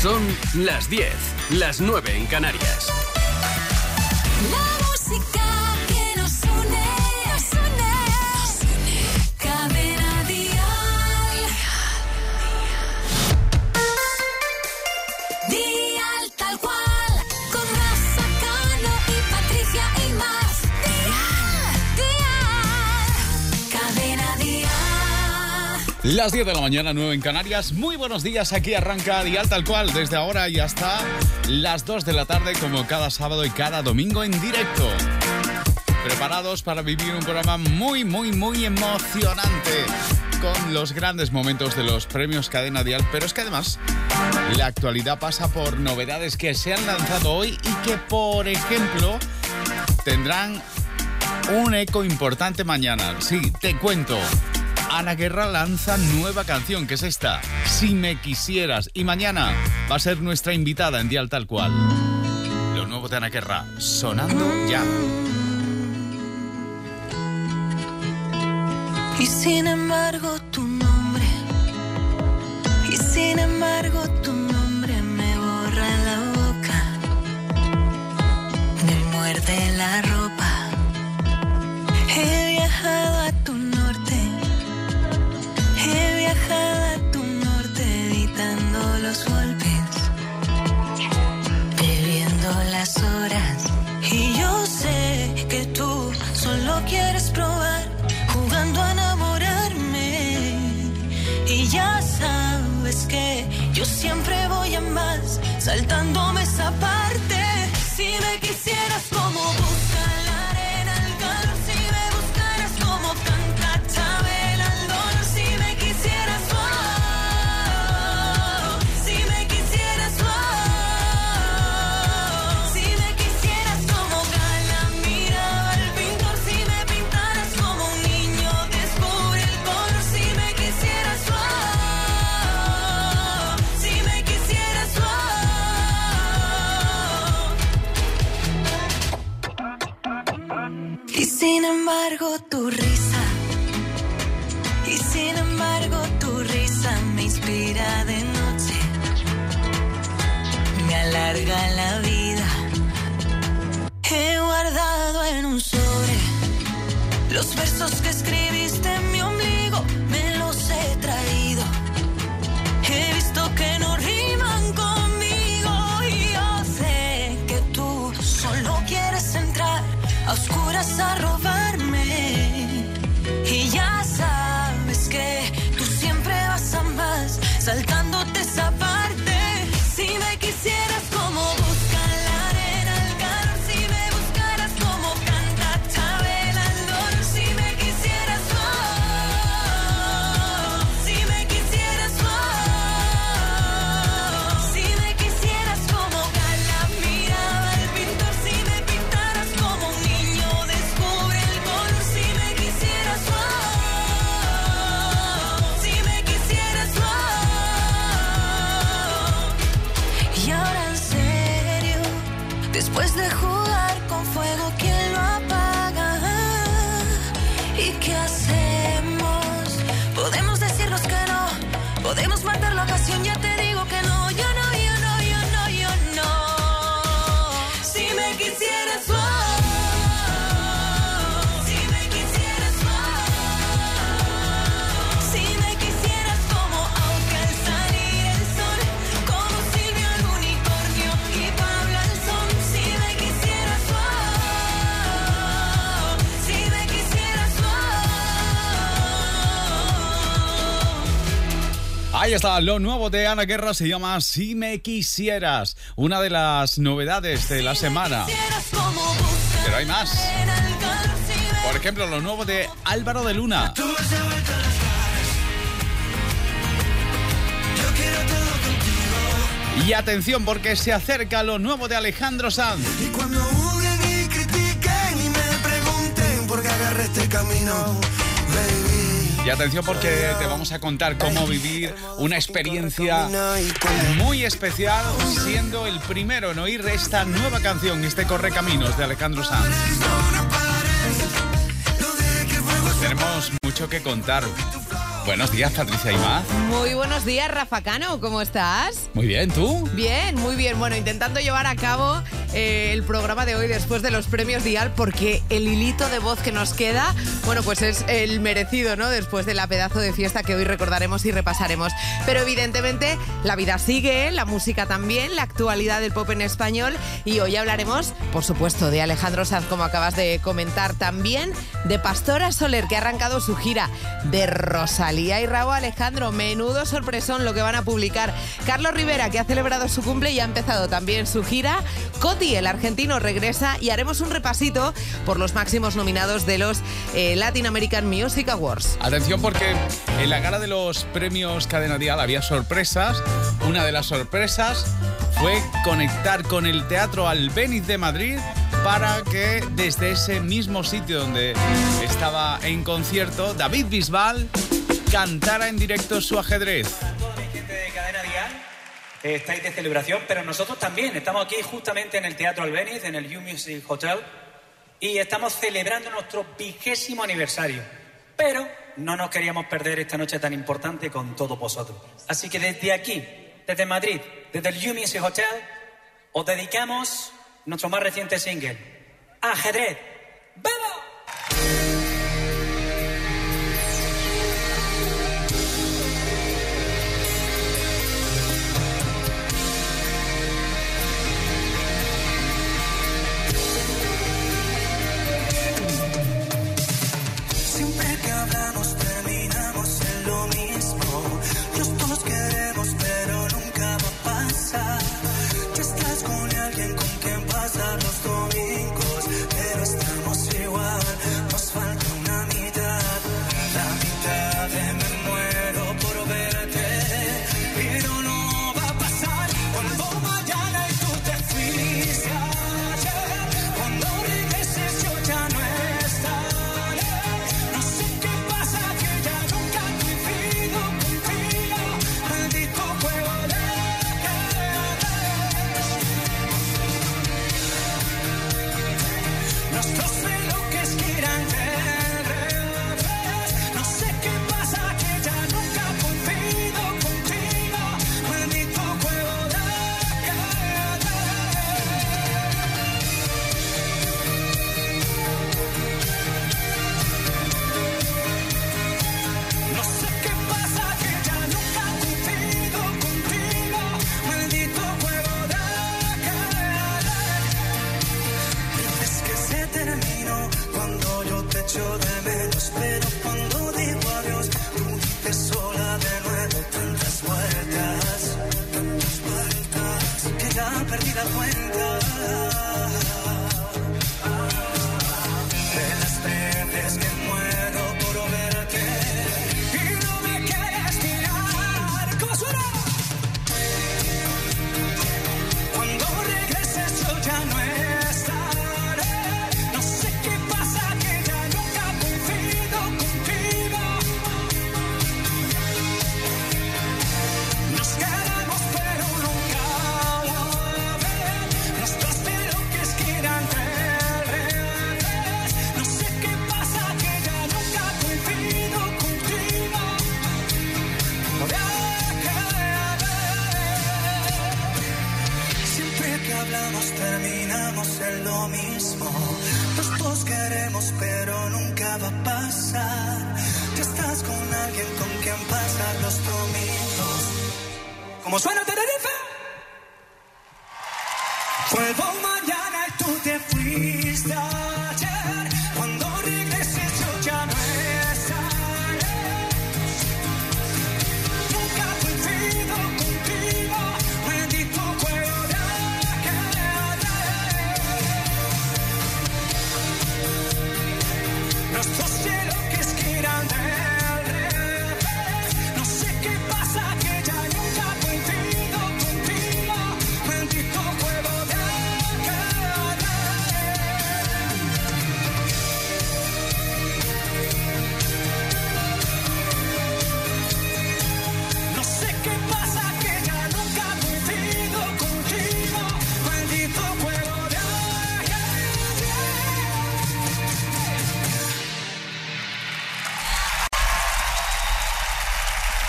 Son las 10, las 9 en Canarias. La música que nos une, Cadena Dial. Dial tal cual, con Rafa Cano y Patricia y más. Dial, Cadena Dial. Las 10 de la mañana, 9 en Canarias. Muy buenos días, aquí arranca Dial tal cual, desde ahora y hasta las 2 de la tarde, como cada sábado y cada domingo en directo. Preparados para vivir un programa muy emocionante, con los grandes momentos de los premios Cadena Dial, pero es que además la actualidad pasa por novedades que se han lanzado hoy y que, por ejemplo, tendrán un eco importante mañana. Sí, te cuento. Ana Guerra lanza nueva canción, que es esta, Si me quisieras, y mañana va a ser nuestra invitada en Dial tal cual. Lo nuevo de Ana Guerra, sonando ya. Y sin embargo tu nombre, y sin embargo tu nombre me borra la boca, me muerde la ropa. He viajado a tu norte, he viajado a tu norte, evitando los golpes, bebiendo las horas. Y yo sé que tú solo quieres probar, jugando a enamorarme. Y ya sabes que yo siempre voy a más, saltándome esa parte. Si me quisieras como busca la arena, el calor, si me buscaras como canta Chabel Aldón, si me quisieras, oh, si me quisieras, oh, si me quisieras como Gala miraba al pintor, si me pintaras como un niño descubre el color, si me quisieras, oh, si me quisieras, oh. Y sin embargo tu risa, y sin embargo tu risa me inspira de noche, me alarga la vida. He guardado en un sobre los versos que escribiste en mi ombligo, me los he traído. He visto que no riman conmigo y yo sé que tú solo quieres entrar a oscuras a robarme. Y ya sabes que tú siempre vas a más, saltándote esa parte. Si me quisieras como busca la arena, el calor, si me buscaras como canta Chabel Aldón, si me quisieras, oh, si me quisieras, oh, si me quisieras como Gala miraba al pintor, si me pintaras como un niño descubre el color, si me quisieras, oh, si me quisieras, oh. Y ahora en serio, después de jugar con fuego, ¿quién lo apaga? ¿Y qué hacemos? Podemos decirnos que no, podemos matar la ocasión, ya te digo que no, yo no, yo no, yo no, yo no. Si me quisieras, oh, si me quisieras, oh, si me quisieras como Auca al salir el sol, como Silvio el unicornio y Pablo el son, si me quisieras, oh, si me quisieras, oh. Ahí está, lo nuevo de Ana Guerra se llama Si me quisieras, una de las novedades de la semana. Pero hay más. Por ejemplo, lo nuevo de Álvaro de Luna. Y atención, porque se acerca lo nuevo de Alejandro Sanz. Y cuando juzguen y critiquen y me pregunten por qué agarré este camino, baby. Y atención, porque te vamos a contar cómo vivir una experiencia muy especial, siendo el primero en oír esta nueva canción, este Correcaminos de Alejandro Sanz. Tenemos mucho que contar. Buenos días, Patricia Aimá. Muy buenos días, Rafa Cano, ¿cómo estás? Muy bien, ¿tú? Bien, muy bien. Bueno, intentando llevar a cabo el programa de hoy después de los premios Dial, porque el hilito de voz que nos queda, bueno, pues es el merecido, ¿no? Después de la pedazo de fiesta que hoy recordaremos y repasaremos. Pero evidentemente la vida sigue, la música también, la actualidad del pop en español, y hoy hablaremos, por supuesto, de Alejandro Sanz, como acabas de comentar, también de Pastora Soler, que ha arrancado su gira, de Rosalía y Rauw Alejandro. Menudo sorpresón lo que van a publicar. Carlos Rivera, que ha celebrado su cumple y ha empezado también su gira. Coti, el argentino, regresa y haremos un repasito por los máximos nominados de los Latin American Music Awards. Atención, porque en la gala de los premios Cadena Dial había sorpresas. Una de las sorpresas fue conectar con el Teatro Albéniz de Madrid para que desde ese mismo sitio donde estaba en concierto David Bisbal cantara en directo su ajedrez. Toda mi gente de Cadena Dial, estáis de celebración, pero nosotros también estamos aquí justamente en el Teatro Albéniz, en el U Music Hotel, y estamos celebrando nuestro 20º aniversario. Pero no nos queríamos perder esta noche tan importante con todos vosotros. Así que desde aquí, desde Madrid, desde el U Music Hotel, os dedicamos nuestro más reciente single, Ajedrez. ¡Vamos! Siempre que hablamos terminamos en lo mismo. Nosotros queremos pero nunca va a pasar. Ya estás con alguien con quien pasar los domingos, pero estamos igual, nos falta una mitad. La mitad de me muero por verte, pero no va a pasar. Cuando mañana y tú te fuiste ayer, cuando regreses yo ya no estaré. No sé qué pasa que ya nunca coincido contigo, maldito juego de nuestros relojes giran del revés. No sé qué pasa que ya nunca coincido contigo, maldito juego de no sé qué pasa que ya nunca coincido contigo, maldito juego de dices que se terminó cuando yo te echo de menos, pero cuando digo adiós, tú dices sola de nuevo tantas vueltas, que ya perdí la cuenta de las veces que muero por verte y no me quieres mirar. ¿Cómo suena? Cuando regreses yo ya no estaré. No sé qué pasa que ya nunca coincido contigo. Nos quedamos pero nunca la vez. Nuestros relojes giran del revés. No sé qué pasa que ya nunca coincido contigo. Siempre que hablamos terminamos en lo mismo. Los dos queremos pero nunca va a pasar. Ya estás con alguien con quien pasar los domingos. ¿Cómo suena Tenerife? Vuelvo mañana y tú te fuiste ayer. Cuando regreses yo ya no estaré. Nunca coincido contigo, maldito juego de nuestros relojes giran del revés. No sé qué pasa que ya nunca coincido contigo, maldito juego de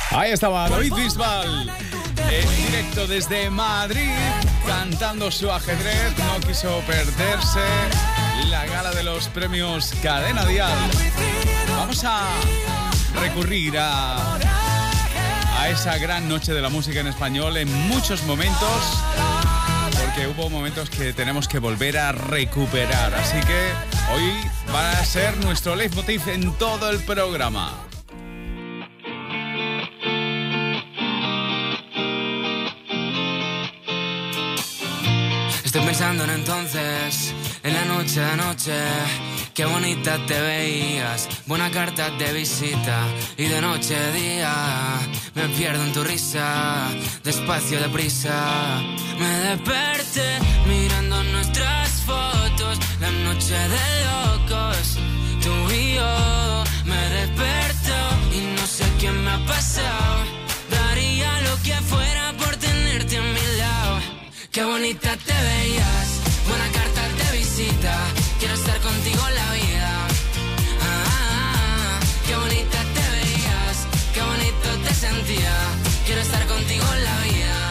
Ahí estaba David Bisbal, en directo desde Madrid, cantando su ajedrez. No quiso perderse la gala de los premios Cadena Dial. Vamos a recurrir a esa gran noche de la música en español en muchos momentos, porque hubo momentos que tenemos que volver a recuperar. Así que hoy va a ser nuestro leitmotiv en todo el programa. Estoy pensando en entonces, en la noche de anoche. Qué bonita te veías, buena carta de visita. Y de noche a día me pierdo en tu risa, despacio, deprisa. Me desperté mirando nuestras fotos, la noche de locos, tú y yo. Me desperto y no sé qué me ha pasado. Daría lo que fuera por tenerte a mi lado. Qué bonita te veías, buena carta de visita. Quiero estar contigo en la vida. Qué bonita te veías, qué bonito te sentía. Quiero estar contigo en la vida.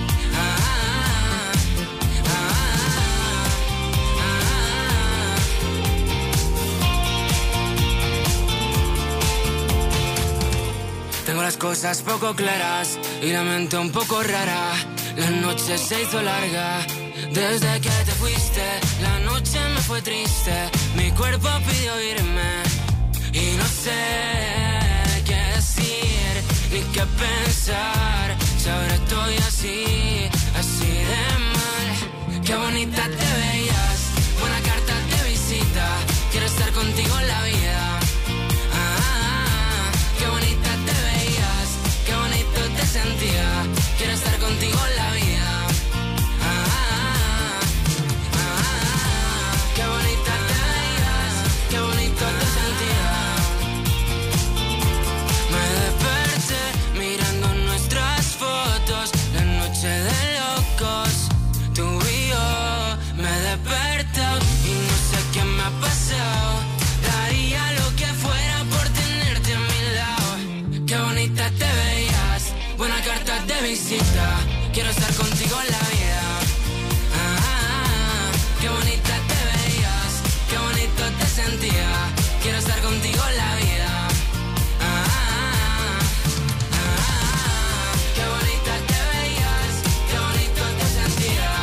Tengo las cosas poco claras y la mente un poco rara. La noche se hizo larga desde que te fuiste. La noche me fue triste, mi cuerpo pidió irme. Y no sé qué decir ni qué pensar. Si ahora estoy así, así de mal. Qué bonita te veías, buena carta de visita. Quiero estar contigo en la vida. Qué bonita te veías, qué bonito te sentía. Quiero estar contigo en la vida. Qué bonita te veías, qué bonito te sentía. Me desperté mirando nuestras fotos, la noche de locos, tú y yo. Me desperté y no sé qué me ha pasado. Daría lo que fuera por tenerte a mi lado. Qué bonita te veías, buena carta de visita. Quiero estar contigo en la vida. Qué bonita te veías, qué bonito te sentía. Quiero estar contigo en la vida. Qué bonita te veías, qué bonito te sentía.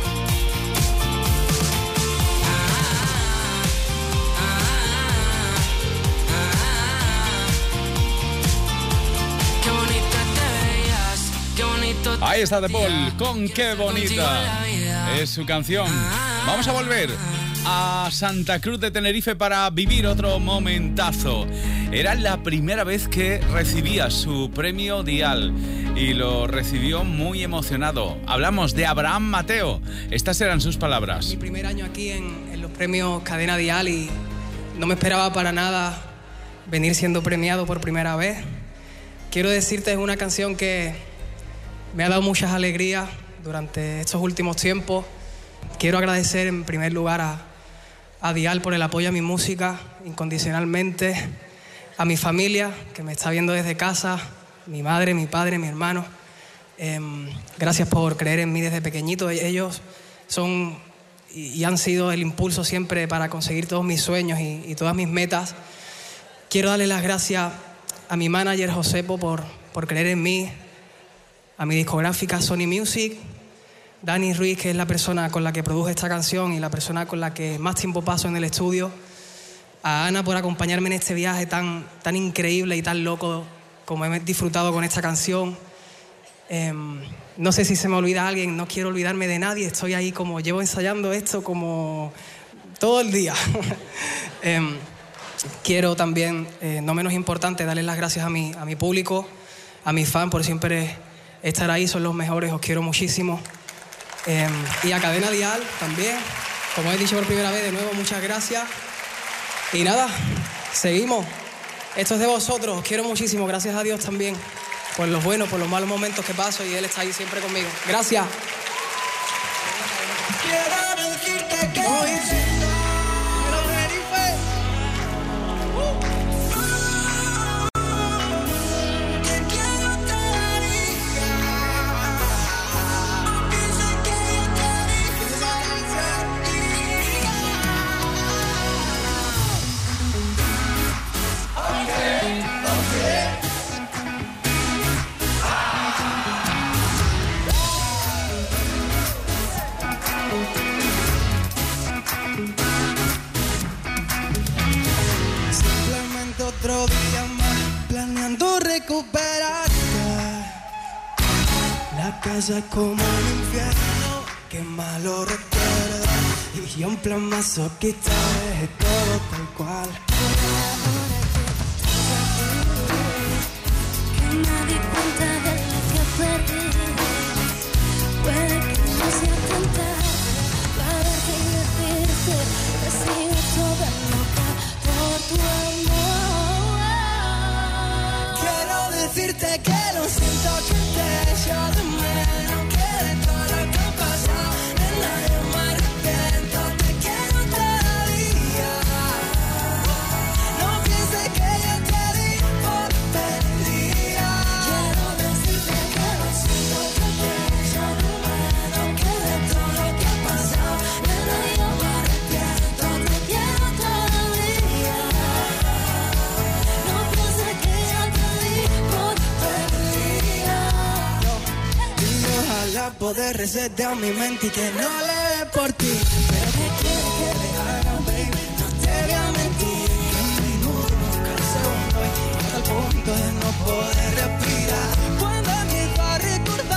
Qué bonita te veías, qué bonito te Ahí está The Paul sentía. con Qué Bonita. Es su canción. Vamos a volver a Santa Cruz de Tenerife para vivir otro momentazo. Era la primera vez que recibía su premio Dial y lo recibió muy emocionado. Hablamos de Abraham Mateo. Estas eran sus palabras. Mi primer año aquí en los premios Cadena Dial y no me esperaba para nada venir siendo premiado por primera vez. Quiero decirte, es una canción que me ha dado muchas alegrías durante estos últimos tiempos. Quiero agradecer en primer lugar a Dial por el apoyo a mi música incondicionalmente, a mi familia que me está viendo desde casa, mi madre, mi padre, mi hermano. Gracias por creer en mí desde pequeñito. Ellos son y han sido el impulso siempre para conseguir todos mis sueños y todas mis metas. Quiero darle las gracias a mi manager Josepo por creer en mí, a mi discográfica Sony Music, Dani Ruiz, que es la persona con la que produje esta canción y la persona con la que más tiempo paso en el estudio, a Ana por acompañarme en este viaje tan increíble y tan loco como he disfrutado con esta canción. No sé si se me olvida alguien, no quiero olvidarme de nadie, estoy ahí como llevo ensayando esto como todo el día. Quiero también, no menos importante, darles las gracias a mi público, a mis fans por siempre estar ahí, son los mejores, os quiero muchísimo. Y a Cadena Dial también, como he dicho por primera vez, de nuevo muchas gracias. Y nada, seguimos. Esto es de vosotros, os quiero muchísimo, gracias a Dios también, por los buenos, por los malos momentos que paso y Él está ahí siempre conmigo. Gracias. Quiero decirte que hoy te quiero llamar, planeando recuperarte. La casa es como un infierno, qué malo recuerdo. Y yo en plan masoquista dejé todo tal cual. Que me di cuenta de lo que perdí. Puede que no sea tan tarde para verte y decirte que sigo toda loca por tu amor. Quiero decirte que lo siento, que te echo de menos, que de todo lo que ha pasado, nena, yo me arrepiento, te quiero todavía. No pienses que yo te di por perdida. Quiero decirte que lo siento, que te echo de menos, que de todo lo que ha pasado, nena, yo me arrepiento, te quiero todavía. No pienses que yo te di por perdida. Y ojalá poder resetear mi mente y que no le dé por ti. Pero ¿qué quieres que le haga, baby? No te voy a mentir. Que a menudo canso estoy hasta el punto de no poder respirar. Cuando empiezo a recordar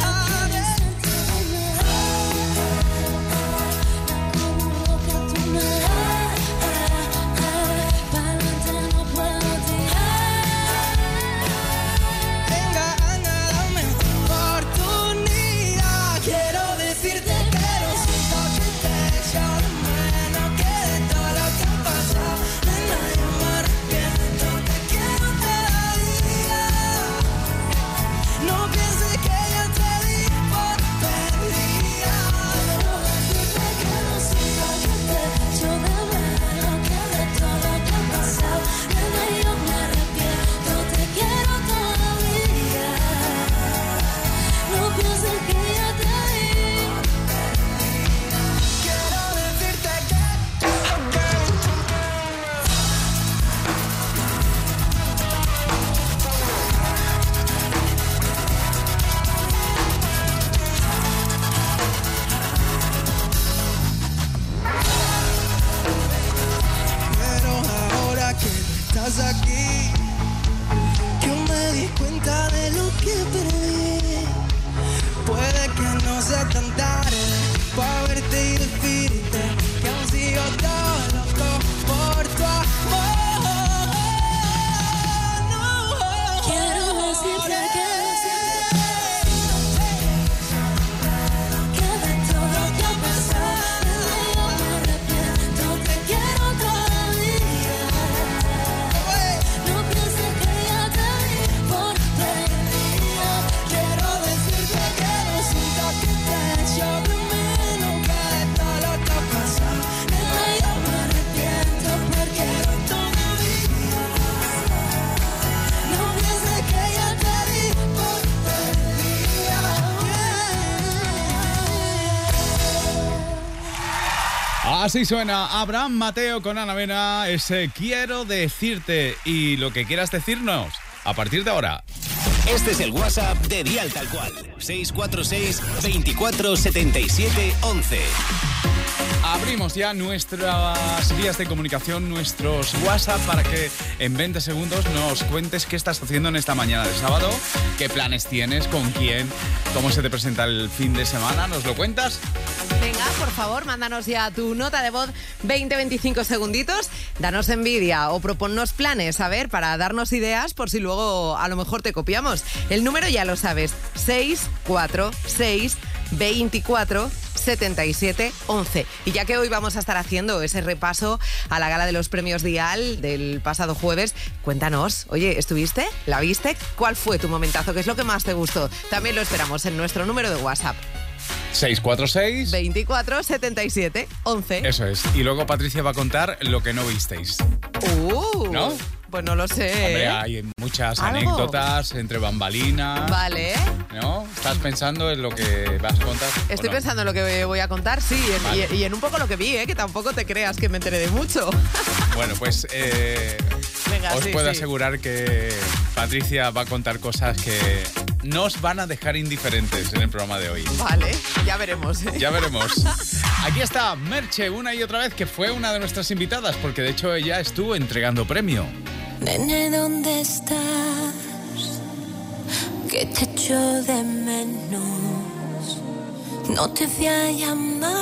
Como loca tú me das, pa'lante no puedo tirar. venga, anda, dame oportunidad. Quiero decirte que lo siento, que te echo de menos, que de todo lo que ha pasado, nena, yo me arrepiento, te quiero todavía. No pienses que yo te di por perdida. Decirte que lo siento, que te echo de menos, que de todo lo que ha pasado, nena, yo me arrepiento, te quiero todavía. No pienses que yo te di. Quiero decirte que pero ahora que no estás aquí, yo me di cuenta de lo que perdí. Puede que no sea tan tarde para verte y decirte que aún sigo todo loco por tu amor. No. Quiero decirte que de todo lo que ha pasado, nena, yo me arrepiento, te quiero todavía. No pienses que yo te di por perdida. Quiero decirte que lo siento, que te echo de menos, que de todo lo que ha pasado, Nena, yo me arrepiento porque todavía. no pienses que yo te di por Perdida. Así suena Abraham Mateo con Ana Mena, ese quiero decirte, y lo que quieras decirnos a partir de ahora. Este es el WhatsApp de Dial Tal Cual. 646 24 77 11. Abrimos ya nuestras vías de comunicación, nuestros WhatsApp, para que en 20 segundos nos cuentes qué estás haciendo en esta mañana de sábado, qué planes tienes, con quién, cómo se te presenta el fin de semana. ¿Nos lo cuentas? Venga, por favor, mándanos ya tu nota de voz, 20-25 segunditos. Danos envidia o proponnos planes, a ver, para darnos ideas por si luego a lo mejor te copiamos. El número ya lo sabes, 646 24 77 11. Y ya que hoy vamos a estar haciendo ese repaso a la gala de los premios Dial del pasado jueves, cuéntanos, oye, ¿estuviste? ¿La viste? ¿Cuál fue tu momentazo? ¿Qué es lo que más te gustó? También lo esperamos en nuestro número de WhatsApp. 646 24 77 11. Eso es. Y luego Patricia va a contar lo que no visteis. ¿No? Pues no lo sé. Hombre, hay muchas ¿Algo? anécdotas entre bambalinas. Vale. ¿No? ¿Estás pensando en lo que vas a contar? Estoy ¿o no? pensando en lo que voy a contar, sí, Vale. y en un poco lo que vi, que tampoco te creas que me enteré de mucho. Bueno, pues Venga, os sí, puedo sí. asegurar que Patricia va a contar cosas que nos van a dejar indiferentes en el programa de hoy. Vale, ya veremos. Ya veremos. Aquí está Merche una y otra vez, que fue una de nuestras invitadas, porque de hecho ella estuvo entregando premio. Nene, ¿dónde estás? Que te echo de menos. No te voy a llamar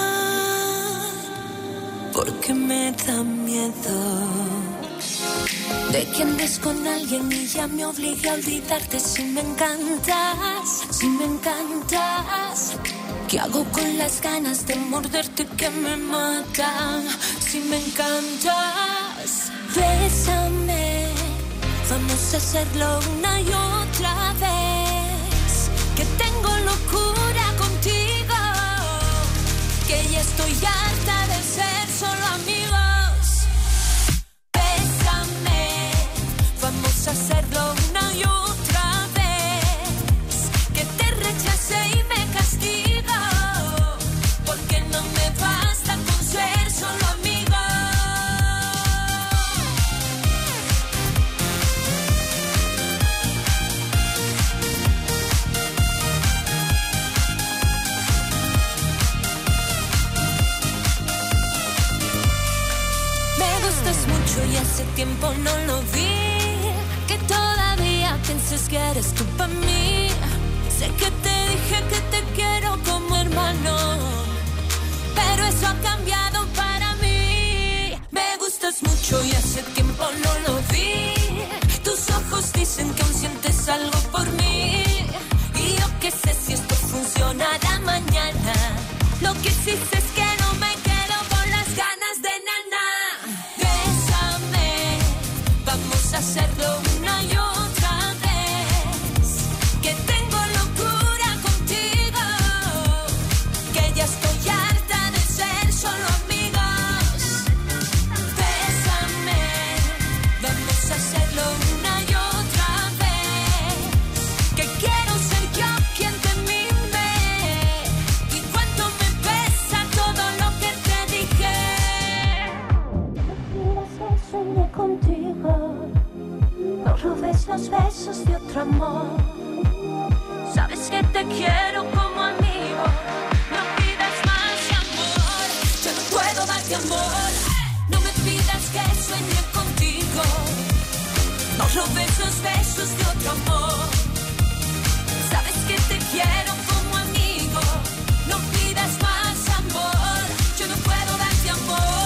porque me da miedo de que andes con alguien y ya me obligue a olvidarte. Si me encantas, si me encantas. ¿Qué hago con las ganas de morderte que me matan? Si me encantas, bésame. Vamos a hacerlo una y otra vez. Que tengo locura contigo. Que ya estoy harta de ser solo amigos. Bésame. Vamos a hacerlo una y otra vez. Que te rechace y me castigo. Porque no me basta con ser solo amigos. Mucho y hace tiempo no lo vi. Que todavía pienses que eres tú para mí. Sé que te dije que te quiero como hermano, pero eso ha cambiado para mí. Me gustas mucho y hace tiempo no lo vi. Tus ojos dicen que aún sientes algo por mí. Y yo qué sé si esto funcionará mañana. Lo que sí sé es que no me quedo con las ganas de nana. Vamos a hacerlo una y otra vez. Que tengo locura contigo. Que ya estoy harta de ser solo amigos. Bésame. Vamos a hacerlo una y otra vez. Que quiero ser yo quien te mime. Y cuánto me pesa todo lo que te dije. Soñé contigo. No robes los besos de otro amor. Sabes que te quiero como amigo. No pidas más amor. Yo no puedo darte amor. No me pidas que sueñe contigo. No robes los besos de otro amor. Sabes que te quiero como amigo. No pidas más amor. Yo no puedo darte amor.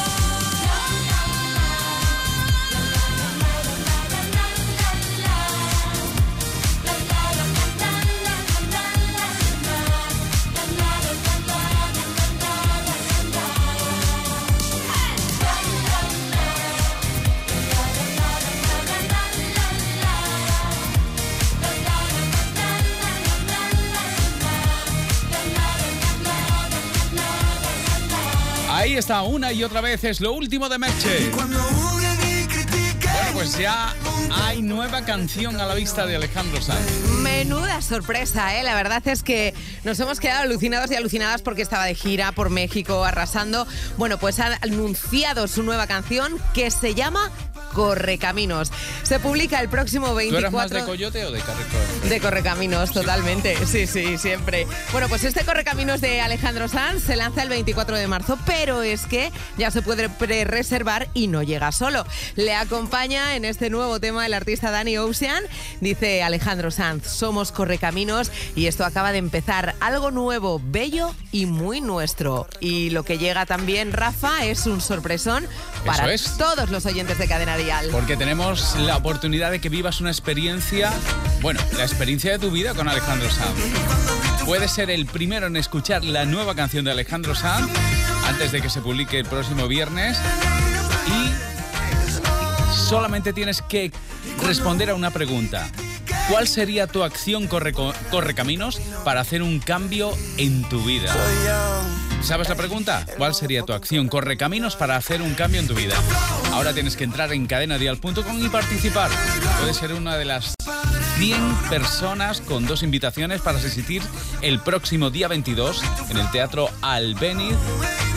Ahí está, una y otra vez, es lo último de Merche. Bueno, pues ya hay nueva canción a la vista de Alejandro Sanz. Menuda sorpresa, ¿eh? La verdad es que nos hemos quedado alucinados y alucinadas porque estaba de gira por México arrasando. Bueno, pues ha anunciado su nueva canción que se llama Correcaminos. Se publica el próximo 24... ¿Tú eras más de Coyote o de Correcaminos? De Correcaminos, totalmente. Sí, sí, siempre. Bueno, pues este Correcaminos de Alejandro Sanz se lanza el 24 de marzo, pero es que ya se puede pre-reservar y no llega solo. Le acompaña en este nuevo tema el artista Danny Ocean. Dice Alejandro Sanz, somos Correcaminos y esto acaba de empezar. Algo nuevo, bello y muy nuestro. Y lo que llega también, Rafa, es un sorpresón para todos los oyentes de Cadena Dial. Porque tenemos la oportunidad de que vivas una experiencia, bueno, la experiencia de tu vida con Alejandro Sanz. Puedes ser el primero en escuchar la nueva canción de Alejandro Sanz antes de que se publique el próximo viernes y solamente tienes que responder a una pregunta. ¿Cuál sería tu acción Correcaminos para hacer un cambio en tu vida? ¿Sabes la pregunta? ¿Cuál sería tu acción Correcaminos para hacer un cambio en tu vida? Ahora tienes que entrar en cadenadial.com y participar. Puedes ser una de las 100 personas con 2 invitaciones para asistir el próximo día 22 en el Teatro Albéniz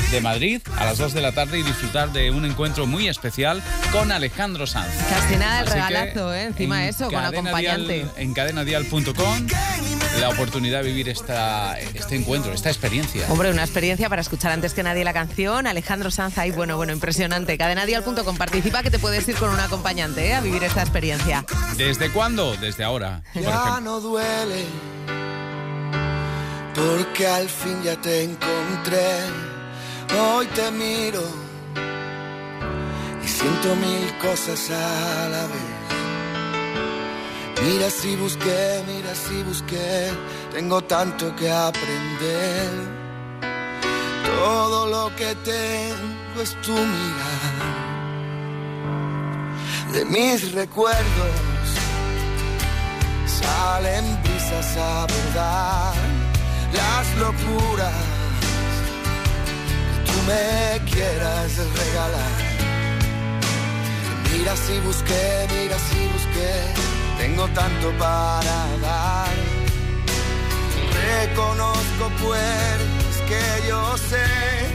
de Madrid a las 2 de la tarde y disfrutar de un encuentro muy especial con Alejandro Sanz. Casi nada el Así que regalazo, encima eso, con Cadena acompañante. Dial, en cadenadial.com la oportunidad de vivir este encuentro, esta experiencia. Hombre, una experiencia para escuchar antes que nadie la canción. Alejandro Sanz ahí, bueno, impresionante. Cadenadial.com, participa que te puedes ir con un acompañante a vivir esta experiencia. ¿Desde cuándo? Desde ahora. Por Ya ejemplo. no duele, porque al fin ya te encontré. Hoy te miro y siento mil cosas a la vez. Mira si busqué, tengo tanto que aprender. Todo lo que tengo es tu mirada. De mis recuerdos salen brisas a bordar las locuras que tú me quieras regalar. Mira si busqué, tengo tanto para dar. Reconozco puertas que yo sé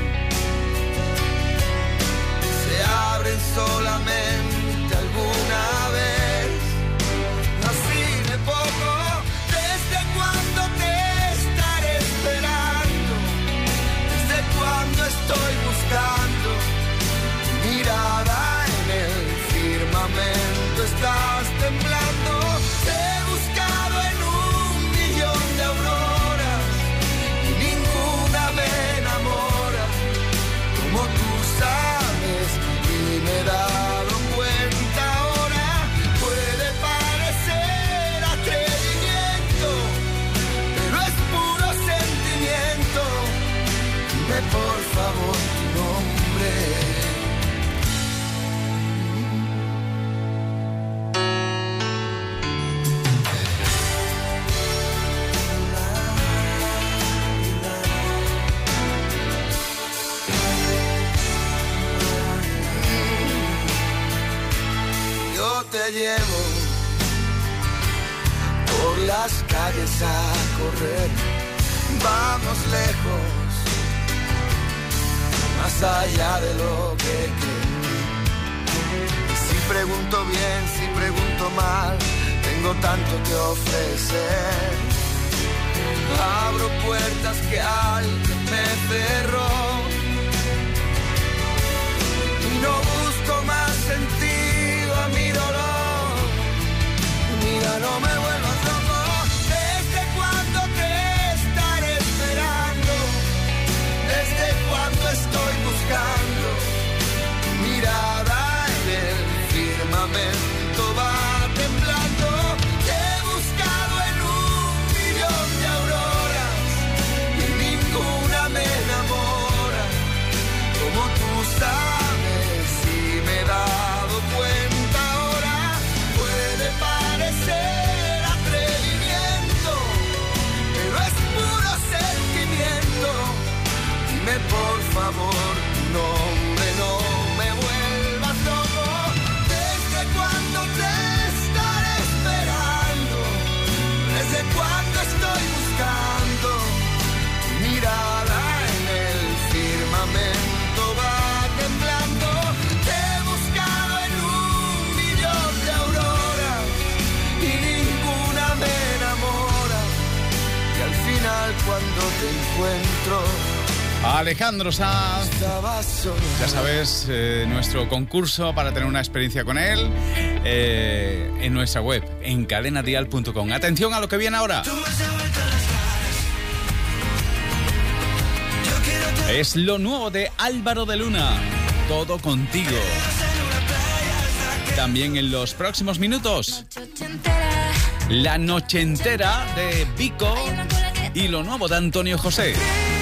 se abren solamente alguna vez. Así de poco, ¿desde cuándo te estaré esperando? ¿Desde cuándo estoy buscando tu mirada en el firmamento? Estás temblando. Te he buscado en 1.000.000 de auroras y ninguna me enamora como tú sabes, y me he dado cuenta ahora. Puede parecer atrevimiento, pero es puro sentimiento. Dime por favor tu nombre. Te llevo por las calles a correr, vamos lejos, más allá de lo que creo. Si pregunto bien, si pregunto mal, tengo tanto que ofrecer. Abro puertas que alguien me cerró y no busco más sentido a mi dolor. Mira, no me vuelvas loco. ¿Desde cuándo te estaré esperando? ¿Desde cuándo estoy buscando tu mirada en el firmamento? Va temblando. Te he buscado en 1.000.000 de auroras y ninguna me enamora como tú sabes, y me he dado cuenta ahora. Puede parecer atrevimiento, pero es puro sentimiento. Dime por favor tu nombre, no me vuelvas loco. ¿Desde cuándo te estaré esperando? ¿Desde cuándo estoy buscando tu mirada en el firmamento? Va temblando. Te he buscado en 1.000.000 de auroras y ninguna me enamora. Y al final cuando te encuentro, Alejandro Sanz, estabas solo. ya sabes, nuestro concurso para tener una experiencia con él en nuestra web, en cadenadial.com. Atención a lo que viene ahora. Es lo nuevo de Álvaro de Luna, Todo Contigo. También en los próximos minutos, La Noche Entera de Vico y lo nuevo de Antonio José.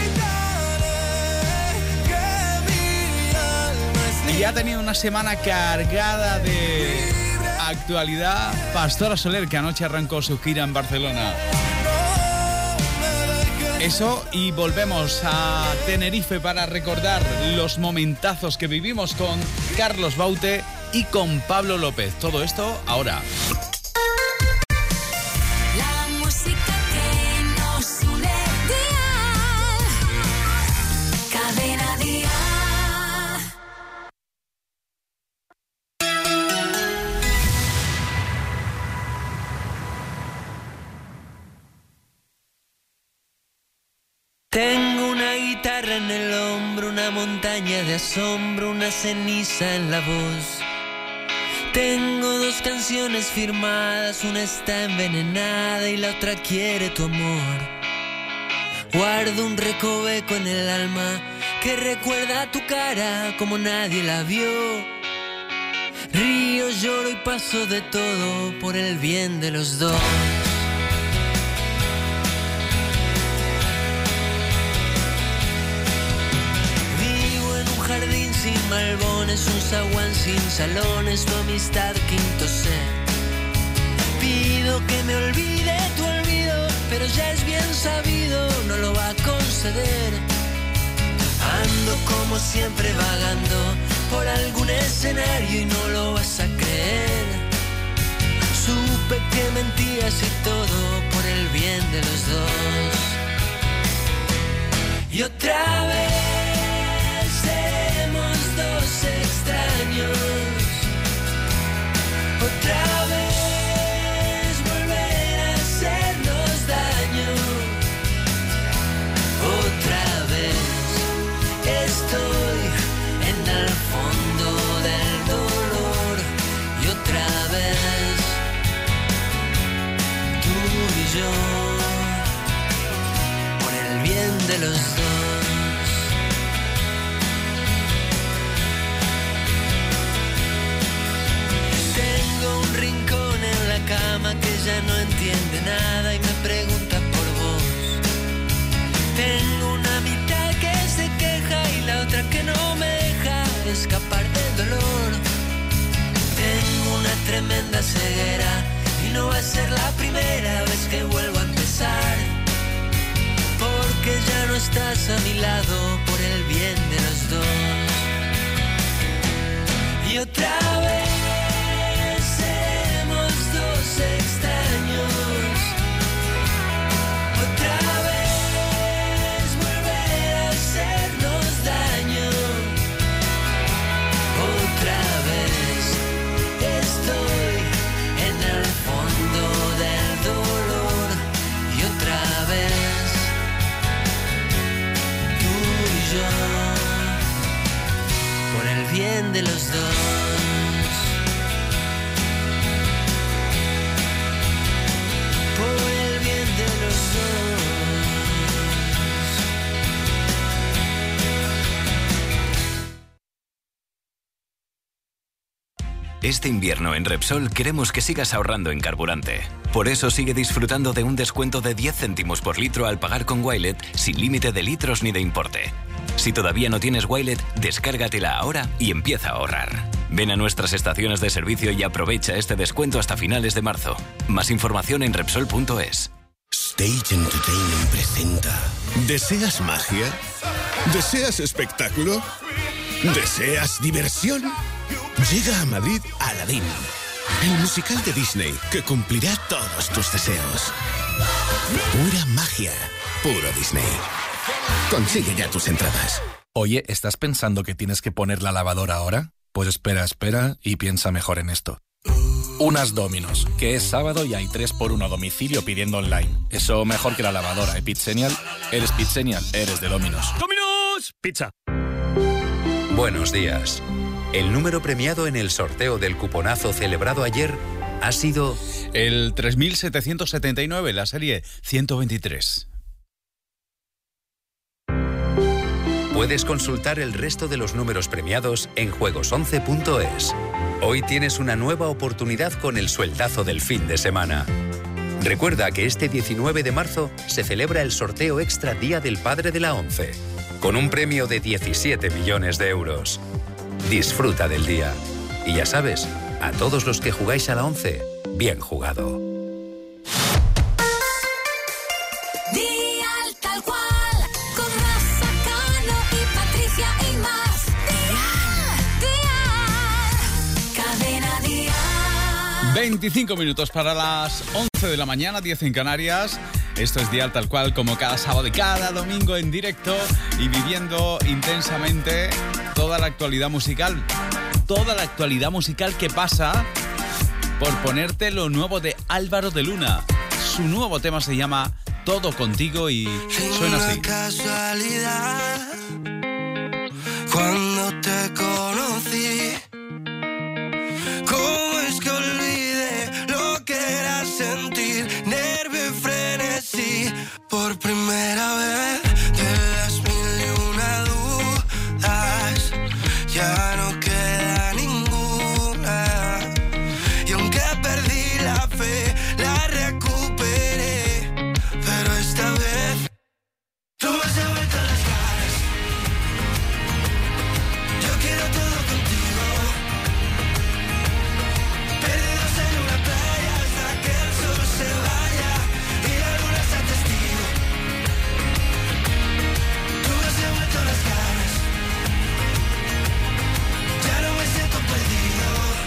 Y ha tenido una semana cargada de actualidad Pastora Soler, que anoche arrancó su gira en Barcelona. Eso, y volvemos a Tenerife para recordar los momentazos que vivimos con Carlos Baute y con Pablo López. Todo esto ahora. La música que nos une. Dial. Cadena Dial. Tengo una guitarra en el hombro, una montaña de asombro, una ceniza en la voz. Tengo dos canciones firmadas, una está envenenada y la otra quiere tu amor. Guardo un recoveco en el alma que recuerda tu cara como nadie la vio. Río, lloro y paso de todo por el bien de los dos. Jardín sin malbones, un zaguán sin salones, tu amistad quinto C. Pido que me olvide tu olvido, pero ya es bien sabido, no lo va a conceder. Ando como siempre vagando por algún escenario y no lo vas a creer. Supe que mentías y todo por el bien de los dos. Y otra vez dos extraños, otra vez volver a hacernos daño, otra vez estoy en el fondo del dolor y otra vez tú y yo por el bien de los dos. Cama que ya no entiende nada y me pregunta por vos. Tengo una mitad que se queja y la otra que no me deja escapar del dolor. Tengo una tremenda ceguera y no va a ser la primera vez que vuelvo a empezar, porque ya no estás a mi lado por el bien de los dos. Y otra vez extraños, otra vez volver a hacernos daño, otra vez estoy en el fondo del dolor y otra vez tú y yo por el bien de los dos. Este invierno en Repsol queremos que sigas ahorrando en carburante. Por eso sigue disfrutando de un descuento de 10 céntimos por litro al pagar con Wilet sin límite de litros ni de importe. Si todavía no tienes Wilet, descárgatela ahora y empieza a ahorrar. Ven a nuestras estaciones de servicio y aprovecha este descuento hasta finales de marzo. Más información en Repsol.es. Stage Entertainment presenta. ¿Deseas magia? ¿Deseas espectáculo? ¿Deseas diversión? Llega a Madrid Aladdin, el musical de Disney que cumplirá todos tus deseos. Pura magia, puro Disney. Consigue ya tus entradas. Oye, ¿estás pensando que tienes que poner la lavadora ahora? Pues espera y piensa mejor en esto. Unas Dominos, que es sábado y hay 3x1 a domicilio pidiendo online. Eso mejor que la lavadora, ¿eh, Pizzenial? Eres Pizzenial, eres de Dominos. ¡Dominos! Pizza. Buenos días. El número premiado en el sorteo del cuponazo celebrado ayer ha sido... el 3779, la serie 123. Puedes consultar el resto de los números premiados en juegos11.es. Hoy tienes una nueva oportunidad con el sueldazo del fin de semana. Recuerda que este 19 de marzo se celebra el sorteo extra Día del Padre de la ONCE, con un premio de 17 millones de euros. Disfruta del día. Y ya sabes, a todos los que jugáis a la ONCE, bien jugado. Dial tal cual, con Rafa Cano y Patricia Imaz. Dial, cadena Dial. 25 minutos para las 11 de la mañana, 10 en Canarias. Esto es Dial tal cual, como cada sábado y cada domingo en directo y viviendo intensamente toda la actualidad musical. Toda la actualidad musical que pasa por ponerte lo nuevo de Álvaro de Luna. Su nuevo tema se llama Todo Contigo y suena así. Una casualidad, cuando te conocí, ¿cómo es que olvidé lo que era sentir nervio y frenesí? Por primera vez de las mil y una dudas, ya no queda ninguna. Y aunque perdí la fe, la recuperé. Pero esta vez tú me has devuelto las caras. Yo quiero todo contigo. Perdidos en una playa hasta que el sol se vaya y la luna sea testigo. Tú me has devuelto las caras. Ya no me siento perdido.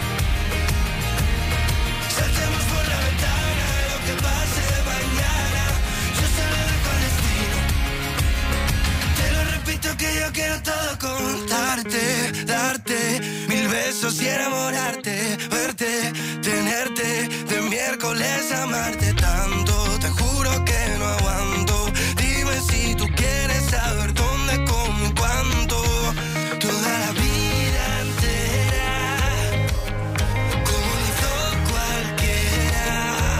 Saltemos por la ventana, lo que pase mañana, yo se lo dejo al destino. Te lo repito que yo quiero todo contarte, darte mil besos y enamorarte, verte, tenerte, de miércoles amarte tanto. Te juro que no aguanto. Dime si tú quieres saber dónde, cómo y cuánto. Toda la vida entera, como lo hizo cualquiera.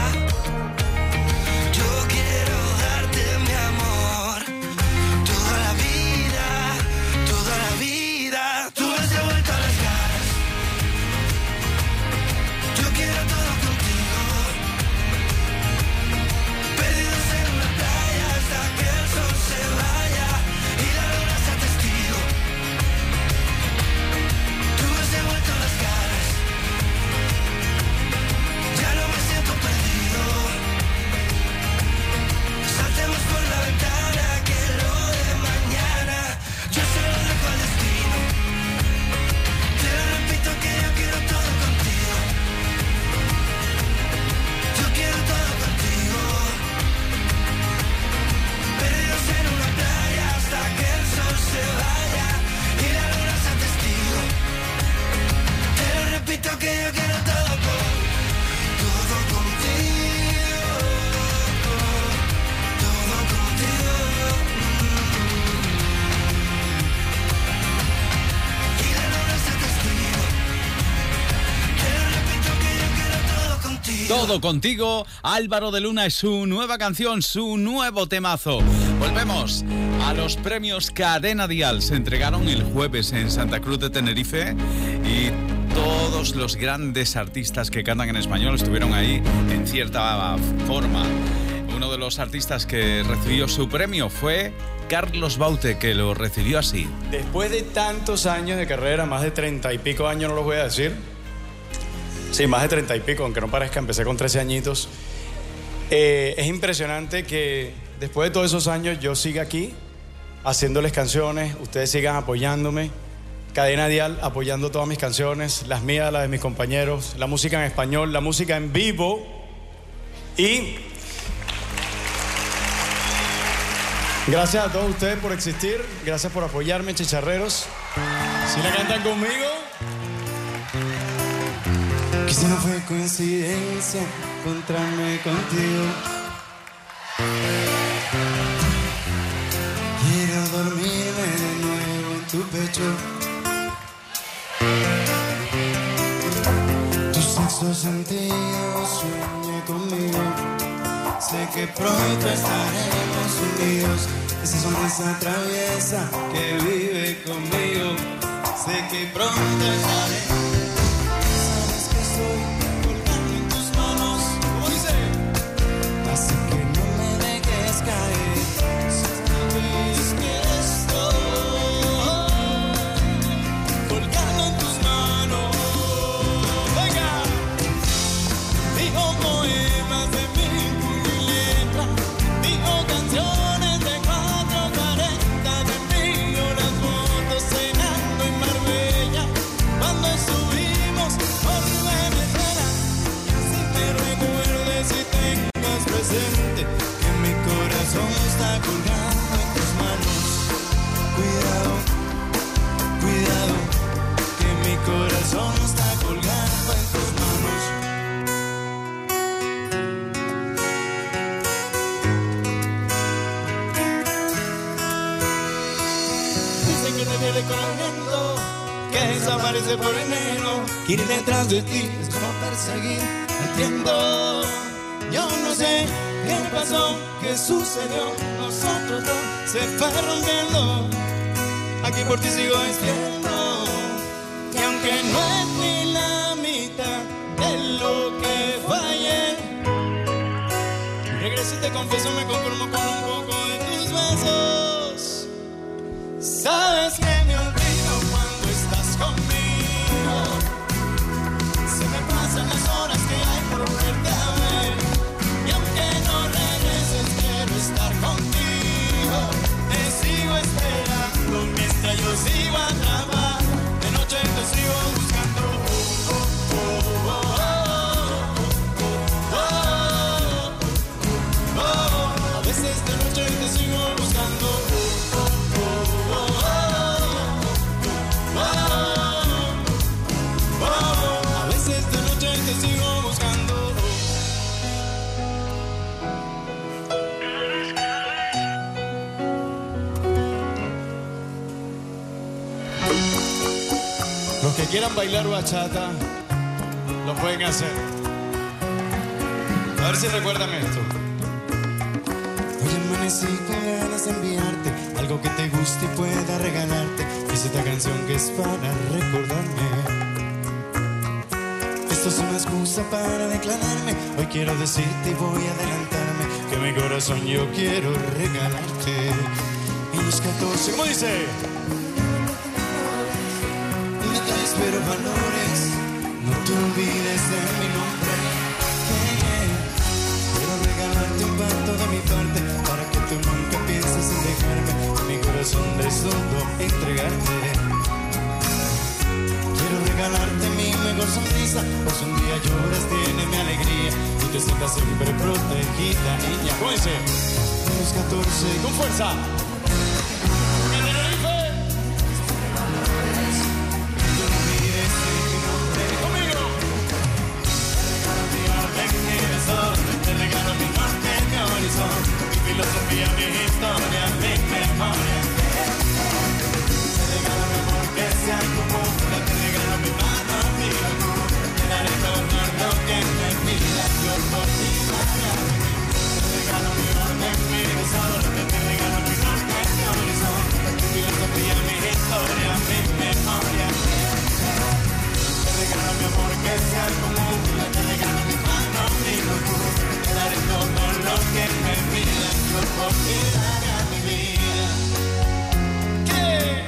Yo quiero darte mi amor. Toda la vida, toda la vida. Tú me has devuelto las caras. Yo quiero todo contigo. Perdidos en una playa hasta que el sol se vaya y la luna sea testigo. Tú me has devuelto las caras. Ya no me siento perdido. Saltemos por la ventana que lo de mañana yo se lo dejo al destino. Te lo repito que yo quiero todo contigo. Yo quiero todo contigo. Perdidos en una playa hasta que el sol se vaya y la luna sea testigo. Te lo repito que yo quiero todo todo contigo. Todo contigo. Y la luna sea testigo. Te lo repito que yo quiero todo contigo. Todo Contigo, Álvaro de Luna, es su nueva canción, su nuevo temazo. Volvemos a los premios Cadena Dial. Se entregaron el jueves en Santa Cruz de Tenerife y todos los grandes artistas que cantan en español estuvieron ahí en cierta forma. Uno de los artistas que recibió su premio fue Carlos Baute, que lo recibió así. Después de tantos años de carrera, más de 30 y pico años, no los voy a decir. Sí, más de 30 y pico, aunque no parezca, empecé con 13 añitos. Es impresionante que después de todos esos años yo siga aquí haciéndoles canciones, ustedes sigan apoyándome. Cadena Dial apoyando todas mis canciones, las mías, las de mis compañeros, la música en español, la música en vivo. Y gracias a todos ustedes por existir, gracias por apoyarme, chicharreros. ¿Sí la cantan conmigo? Que si no fue coincidencia encontrarme contigo. Quiero dormirme de nuevo en tu pecho. Tu sexto sentido sueñe conmigo. Sé que pronto estaremos unidos. Esa sonrisa traviesa que vive conmigo. Sé que pronto estaremos. Sabes que estoy colgando en tus manos. ¿Cómo dice? Así que no me dejes caer. Sabes que estoy colgando en tus manos. Venga. Dijo poemas de mil puño y letra. Dijo canciones de 4:40. Me envió las fotos cenando en Marbella. Cuando subimos por Venezuela. Y así me recuerdes y tengas presente que mi corazón está colgando en tus manos. Cuidado, cuidado, que mi corazón está colgando en tus manos. desaparece por enero. Ir detrás de ti es como perseguir el tiempo. Yo no sé qué pasó, qué sucedió. Nosotros dos se fue rompiendo. Aquí por ti sigo diciendo. Y aunque no es ni la mitad de lo que fallé, regreso y te confieso, me conformo con un poco de tus besos. Sabes que me olvido cuando estás conmigo. Se me pasan las horas que hay por verte a ver. Y aunque no regreses, quiero estar contigo. Te sigo esperando mientras yo sigo atrapado. De noche te sigo buscando. A veces de noche te sigo buscando. A veces de noche te sigo buscando. Los que quieran bailar bachata lo pueden hacer. A ver si recuerdan esto. Hoy amanecí con ganas de enviarte algo que te guste y pueda regalarte. Hice esta canción que es para recordarme. Esto es una excusa para declararme. Hoy quiero decirte y voy a adelantarme que mi corazón yo quiero regalarte. Y los 14, ¿cómo dice? Me traes pero valores. No te olvides de mi nombre. Quiero regalarte un pacto de mi parte para que tú nunca pienses en dejarme. Mi corazón desnudo entregarte. Quiero regalarte mi mejor sonrisa, pues un día lloras, tiene mi alegría y te sientas siempre protegida, niña. ¿Cómo dice? Los 14, con fuerza. Te regalo mi norte, mi horizonte, mi filosofía, mi historia, mi memoria. Te regalo mi amor que sea común, te regalo mi mano, mi locura. Te daré todo lo que me pidas, yo por ti daré a vivir. Te regalo mi orden, mi desorden, te regalo mi norte, mi horizonte, mi filosofía, mi historia, mi memoria. Te regalo mi amor que sea común, te regalo mi mano, mi locura. Te daré todo lo que me pidas, yo por ti daré a mi vida. ¿Qué?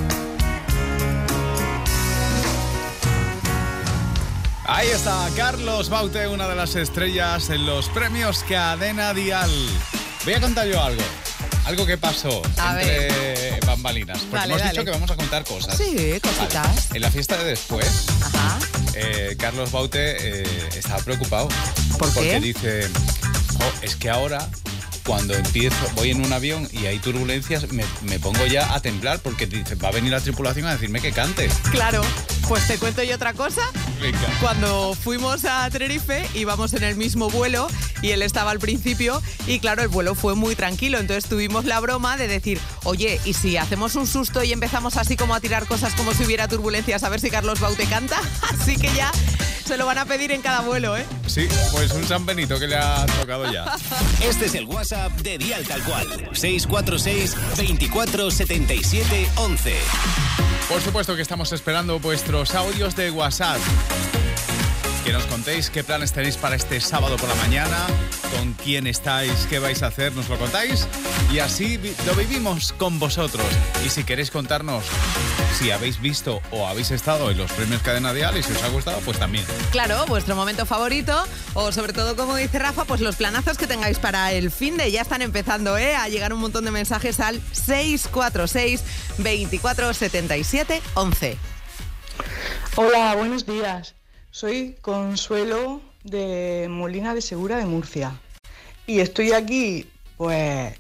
Ahí está, Carlos Baute, una de las estrellas en los premios Cadena Dial. Voy a contar yo algo que pasó entre bambalinas. Porque Dale, hemos dale. dicho que vamos a contar cosas. Sí, cositas. Vale. En la fiesta de después, Carlos Baute estaba preocupado. ¿Por qué? Porque dice, es que ahora, cuando voy en un avión y hay turbulencias, me pongo ya a temblar porque dice, va a venir la tripulación a decirme que cante. Claro, pues te cuento yo otra cosa. Venga. Cuando fuimos a Tenerife íbamos en el mismo vuelo y él estaba al principio y claro, el vuelo fue muy tranquilo, entonces tuvimos la broma de decir, oye, ¿y si hacemos un susto y empezamos así como a tirar cosas como si hubiera turbulencias, a ver si Carlos Baute canta? Así que ya se lo van a pedir en cada vuelo, ¿eh? Sí, pues un San Benito que le ha tocado ya. Este es el WhatsApp de Dial Tal Cual. 646 24 77 11. Por supuesto que estamos esperando vuestros audios de WhatsApp. Que nos contéis qué planes tenéis para este sábado por la mañana, con quién estáis, qué vais a hacer, nos lo contáis y así lo vivimos con vosotros. Y si queréis contarnos si habéis visto o habéis estado en los premios Cadena Dial y si os ha gustado, pues también. Claro, vuestro momento favorito o sobre todo, como dice Rafa, pues los planazos que tengáis para el finde. Ya están empezando a llegar un montón de mensajes al 646 24 77 11. Hola, buenos días. Soy Consuelo de Molina de Segura de Murcia y estoy aquí pues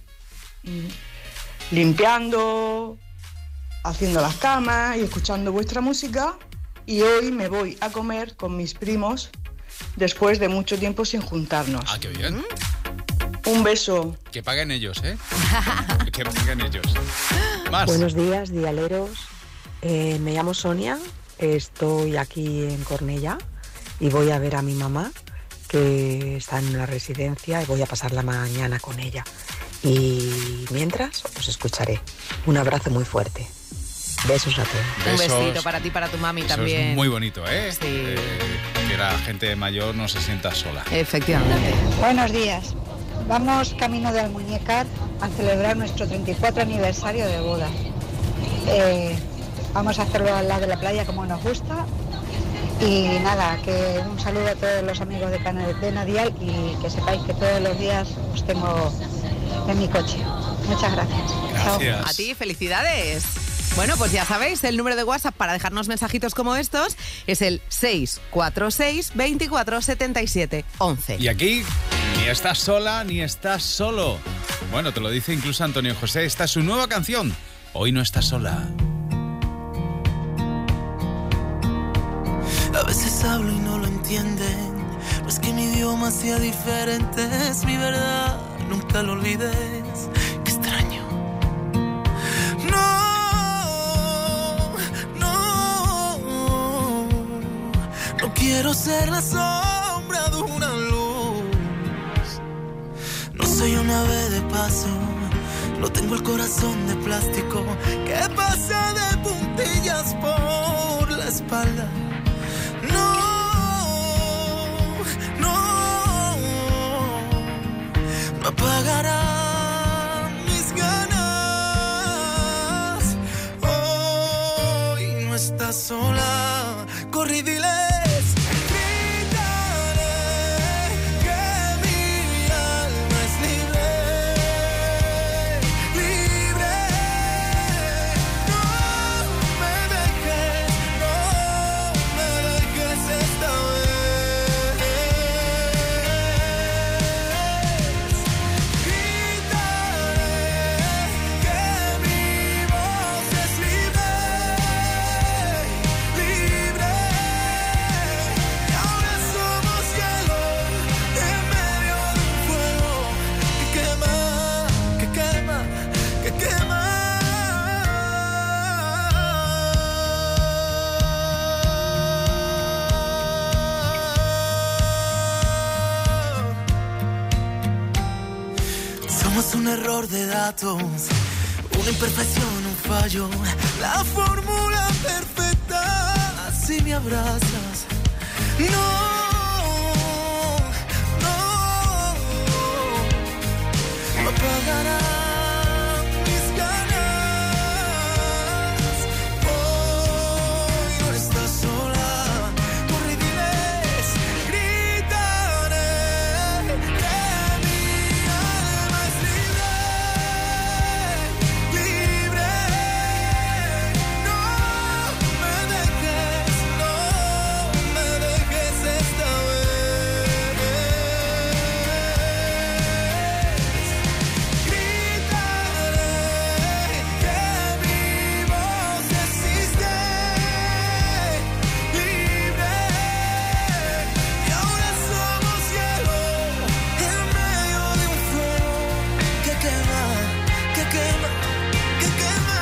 limpiando, haciendo las camas y escuchando vuestra música y hoy me voy a comer con mis primos después de mucho tiempo sin juntarnos. Ah, qué bien. Un beso. Que paguen ellos, ¿eh? Que paguen ellos. Más. Buenos días, dialeros. Me llamo Sonia, Estoy aquí en Cornellá y voy a ver a mi mamá, que está en una residencia, y voy a pasar la mañana con ella. Y mientras os escucharé. Un abrazo muy fuerte. Besos a todos. Un besito para ti, para tu mami Eso también. es muy bonito, ¿eh? Sí. Que la gente mayor no se sienta sola. Efectivamente. Buenos días. Vamos camino de Almuñécar a celebrar nuestro 34 aniversario de boda. Vamos a hacerlo al lado de la playa como nos gusta. Y nada, que un saludo a todos los amigos de Cadena Dial y que sepáis que todos los días os tengo en mi coche. Muchas gracias. Gracias. A ti, felicidades. Bueno, pues ya sabéis, el número de WhatsApp para dejarnos mensajitos como estos es el 646 24 77 11. Y aquí ni estás sola ni estás solo. Bueno, te lo dice incluso Antonio José. Esta es su nueva canción. Hoy no estás sola. A veces hablo y no lo entienden. No es que mi idioma sea diferente, es mi verdad, nunca lo olvides. Qué extraño. No quiero ser la sombra de una luz. No soy un ave de paso, no tengo el corazón de plástico que pasa de puntillas por la espalda. No apagará mis ganas. Hoy no estás sola. Corre y diles. Gritaré que mi alma es libre. Libre. No me dejes esta vez. Somos un error de datos, una imperfección, un fallo, la fórmula perfecta, si me abrazas. No apagará mis ganas. Hoy no estás sola. Corre y diles, gritaré que mi alma es libre. Libre. No me dejes esta vez. Gritaré que mi voz existe. Libre. Y ahora somos hielo en medio de un fuego que quema, que quema, que quema.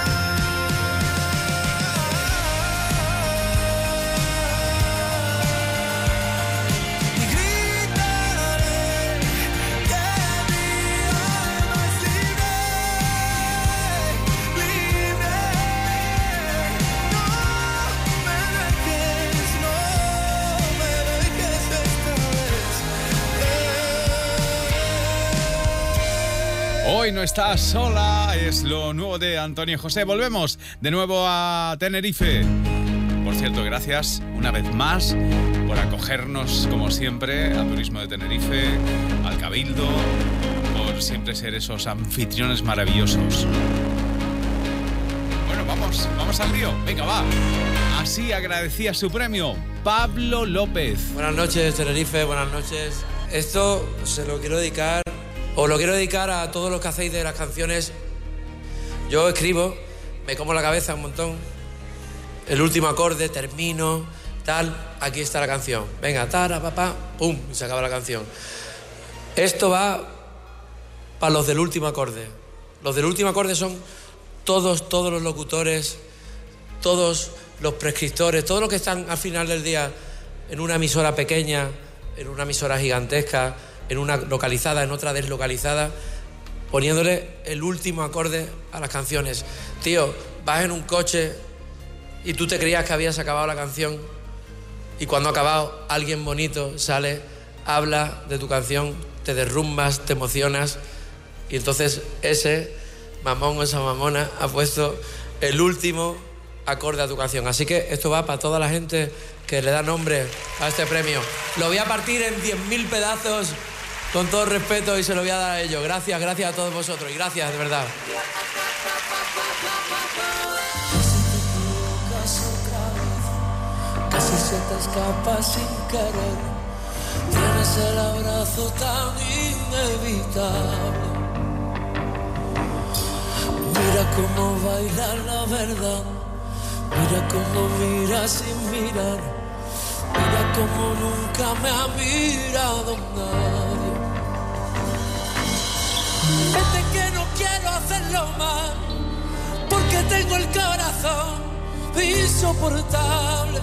Y gritaré que mi alma es libre. Libre. No me dejes esta vez. Hoy no estás sola, es lo nuevo de Antonio José. Volvemos de nuevo a Tenerife. Por cierto, gracias una vez más por acogernos, como siempre, al Turismo de Tenerife, al Cabildo, por siempre ser esos anfitriones maravillosos. Bueno, vamos al lío. Venga, va. Así agradecía su premio Pablo López. Buenas noches, Tenerife, buenas noches. Esto se lo quiero dedicar, os lo quiero dedicar a todos los que hacéis de las canciones. Yo escribo, me como la cabeza un montón. El último acorde, termino, tal, aquí está la canción. Venga, tara, papá, pum, y se acaba la canción. Esto va para los del último acorde. Los del último acorde son todos los locutores, todos los prescriptores, todos los que están al final del día en una emisora pequeña, en una emisora gigantesca, en una localizada, en otra deslocalizada, poniéndole el último acorde a las canciones. Tío, vas en un coche y tú te creías que habías acabado la canción y cuando ha acabado alguien bonito sale, habla de tu canción, te derrumbas, te emocionas y entonces ese mamón o esa mamona ha puesto el último acorde a tu canción. Así que esto va para toda la gente que le da nombre a este premio. Lo voy a partir en 10.000 pedazos con todo respeto y se lo voy a dar a ellos. Gracias, gracias a todos vosotros y gracias, de verdad. Casi se te escapa sin querer. Tienes el abrazo tan inevitable. Mira cómo baila la verdad. Mira cómo mira sin mirar. Mira cómo nunca me ha mirado nadie. Vete que no quiero hacerlo mal, porque tengo el corazón insoportable.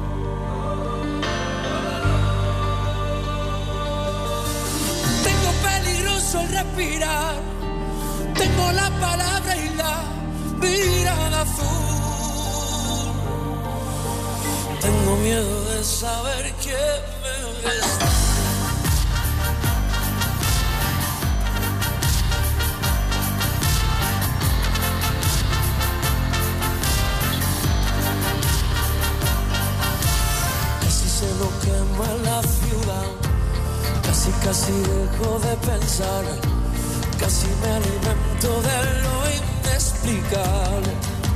Tengo peligroso el respirar, tengo la palabra y la mirada azul. Tengo miedo de saber quién me ves. Casi se lo quema la ciudad, casi dejo de pensar, casi me alimento de lo inexplicable.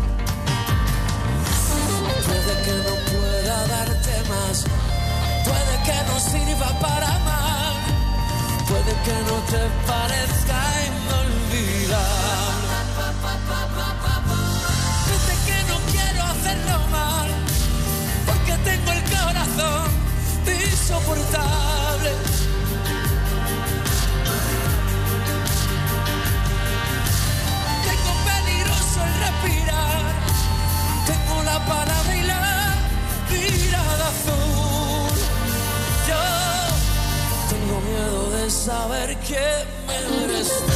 Puede que no pueda darte más, puede que no sirva para amar, puede que no te parezca inolvidable. Dice que no quiero hacerlo mal, porque tengo el corazón insoportable. Tengo peligroso el respirar, tengo la palabra y la mirada azul. Yo tengo miedo de saber quién eres tú.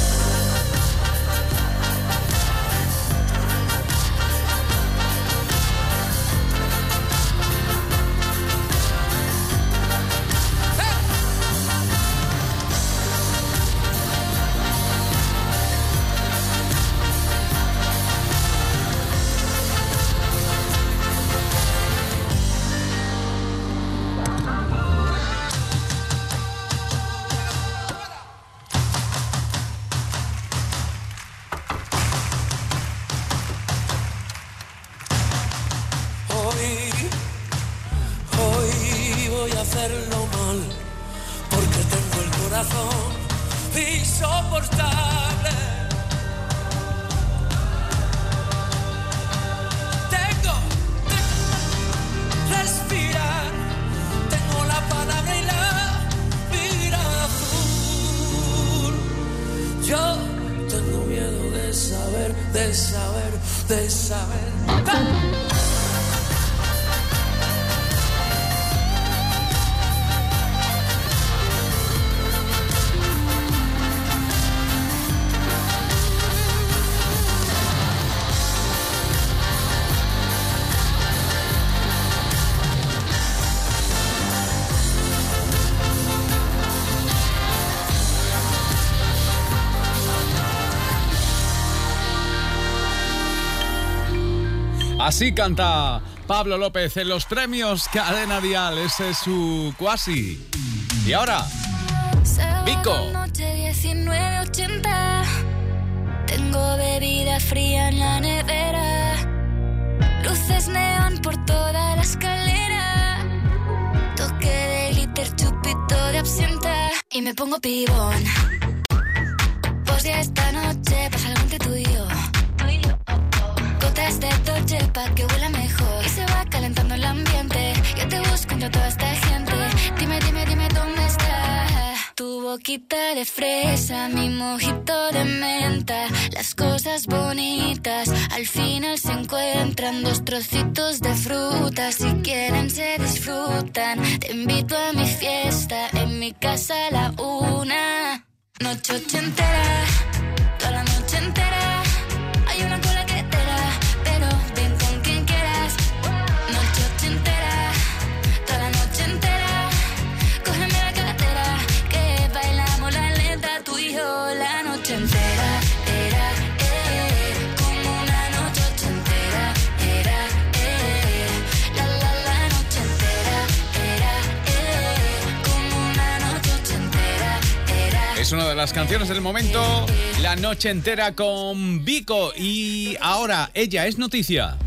Hoy voy a hacerlo mal, porque tengo el corazón insoportable. Tengo respirar, tengo la palabra y la mirada azul. Yo tengo miedo de saber. Así canta Pablo López en los premios Cadena Dial. Ese es su Cuasi. Y ahora, Vico. Noche 19:80. Tengo bebida fría en la nevera. Luces neón por toda la escalera. Toque de glitter, chupito de absenta. Y me pongo pibón. Pues ya esta noche pasa algo entre tú y yo. Gotas de Dolce pa' que huela mejor. Y se va calentando el ambiente. Yo te busco entre toda esta gente. Dime, dónde estás. Tu boquita de fresa, mi mojito de menta. Las cosas bonitas al final se encuentran. Dos trocitos de fruta, si quieren se disfrutan. Te invito a mi fiesta, en mi casa a la 1. Noche ochentera, toda la noche entera. Hay una cola que te da, pero ven con quien quieras. Noche ochentera, toda la noche entera. Cógeme la cartera, que bailamos la lenta, tú y yo la noche entera. Era, como una noche ochentera. Era, la noche entera. Era, como una noche ochentera. Era. Es una de las canciones del momento, La Noche Entera con Vico. Y ahora, ella es noticia.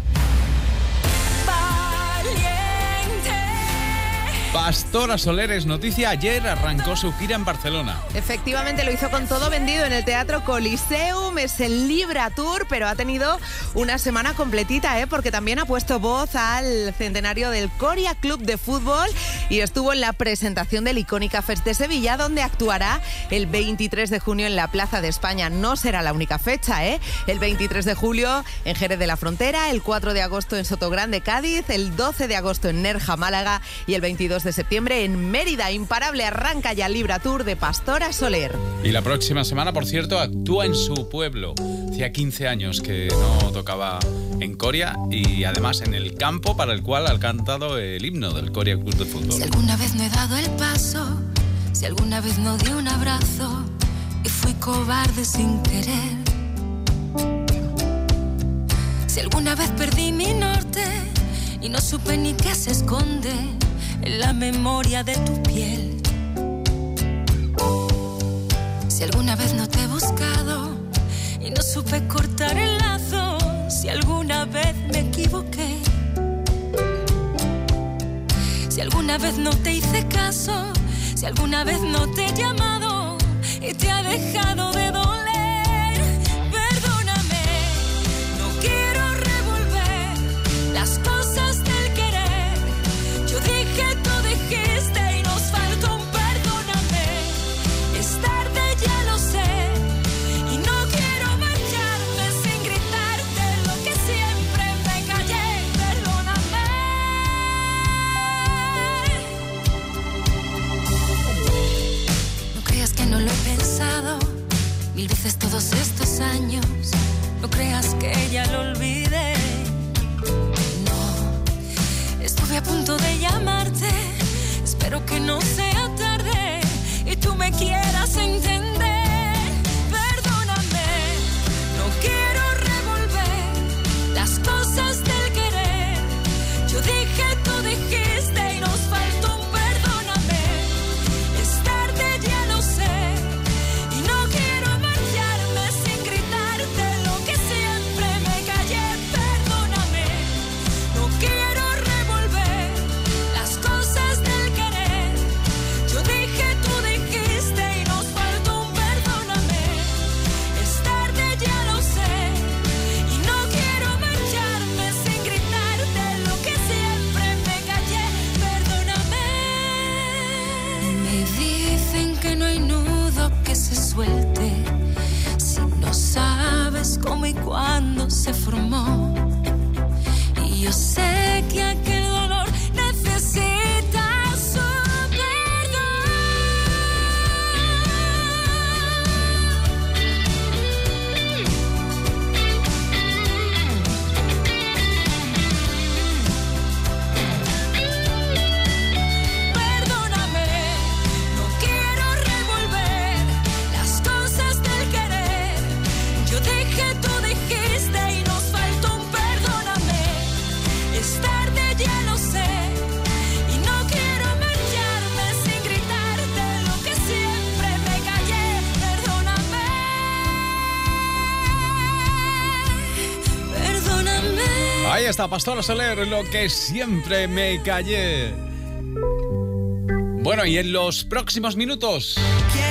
Pastora Soler es noticia. Ayer arrancó su gira en Barcelona. Efectivamente, lo hizo con todo vendido en el Teatro Coliseum. Es el Libra Tour, pero ha tenido una semana completita, porque también ha puesto voz al centenario del Coria Club de Fútbol y estuvo en la presentación del Icónica Fest de Sevilla, donde actuará el 23 de junio en la Plaza de España. No será la única fecha, El 23 de julio en Jerez de la Frontera, el 4 de agosto en Sotogrande, Cádiz, el 12 de agosto en Nerja, Málaga y el 22 de septiembre en Mérida. Imparable arranca ya el Libra Tour de Pastora Soler. Y la próxima semana, por cierto, actúa en su pueblo. Hacía 15 años que no tocaba en Coria y además en el campo para el cual ha cantado el himno del Coria Club de Fútbol. Si alguna vez no he dado el paso, si alguna vez no di un abrazo y fui cobarde sin querer, si alguna vez perdí mi norte y no supe ni qué se esconde en la memoria de tu piel, si alguna vez no te he buscado y no supe cortar el lazo, si alguna vez me equivoqué, si alguna vez no te hice caso, si alguna vez no te he llamado y te ha dejado de doler, perdóname, no quiero revolver las cosas del querer. Yo dije, tú dijiste y nos faltó un perdóname. Es tarde, ya lo sé, y no quiero marcharme sin gritarte lo que siempre me callé. Perdóname. No creas que no lo he pensado 1000 veces todos estos años. No creas que ya lo olvidé. Estuve a punto de llamarte, espero que no sea tarde y tú me quieras entender. Perdóname, no quiero revolver las cosas del querer. Yo dije, tú dijiste y nos faltó un perdóname. Es tarde, ya lo sé, y no quiero marcharme sin gritarte lo que siempre me callé. Perdóname, no quiero las cosas del querer. Yo dije, tú dijiste y nos faltó un perdóname. Es tarde, ya lo sé, y no quiero marcharme sin gritarte lo que siempre me callé. Perdóname. Me dicen que no hay nudo que se suelte si no sabes cómo y cuándo se formó. Y yo sé que aquel dolor necesita su perdóname, no quiero revolver las cosas del querer. Yo dije, tú dijiste y nos faltó un perdóname. Es tarde, ya lo sé, y no quiero marcharme sin gritarte lo que siempre me callé. Perdóname, perdóname. Ahí está, Pastora Soler, lo que siempre me callé. Bueno, y en los próximos minutos...